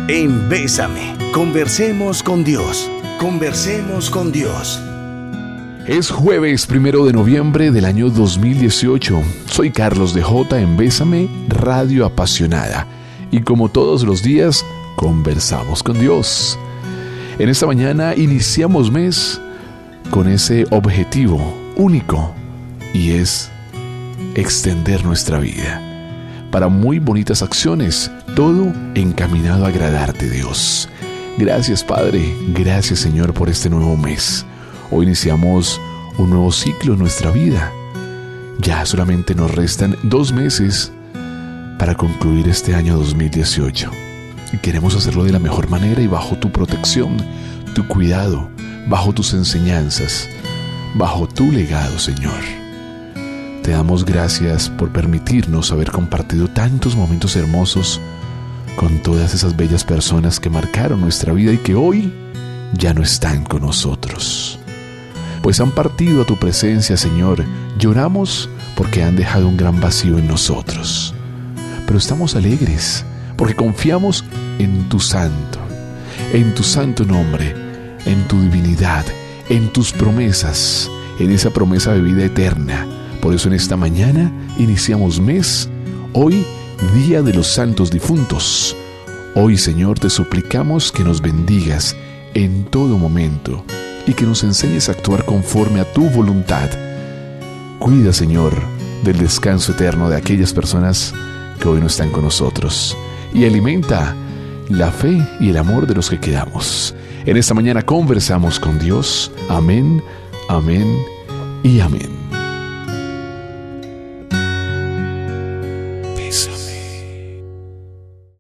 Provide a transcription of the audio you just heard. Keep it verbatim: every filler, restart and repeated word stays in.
en Bésame. Conversemos con Dios. Conversemos con Dios. Es jueves primero de noviembre del año dos mil dieciocho. Soy Carlos de J en Bésame, Radio Apasionada. Y como todos los días, conversamos con Dios. En esta mañana iniciamos mes con ese objetivo único y es extender nuestra vida para muy bonitas acciones, todo encaminado a agradarte, Dios. Gracias, Padre, gracias, Señor, por este nuevo mes. Hoy iniciamos un nuevo ciclo en nuestra vida. Ya solamente nos restan dos meses para concluir este año dos mil dieciocho. Y queremos hacerlo de la mejor manera y bajo tu protección, tu cuidado, bajo tus enseñanzas, bajo tu legado, Señor. Te damos gracias por permitirnos haber compartido tantos momentos hermosos con todas esas bellas personas que marcaron nuestra vida y que hoy ya no están con nosotros. Pues han partido a tu presencia, Señor. Lloramos porque han dejado un gran vacío en nosotros. Pero estamos alegres porque confiamos en tu santo, en tu santo nombre, en tu divinidad, en tus promesas, en esa promesa de vida eterna. Por eso en esta mañana iniciamos mes, hoy Día de los Santos Difuntos. Hoy, Señor, te suplicamos que nos bendigas en todo momento y que nos enseñes a actuar conforme a tu voluntad. Cuida, Señor, del descanso eterno de aquellas personas que hoy no están con nosotros y alimenta la fe y el amor de los que quedamos. En esta mañana conversamos con Dios. Amén, amén y amén.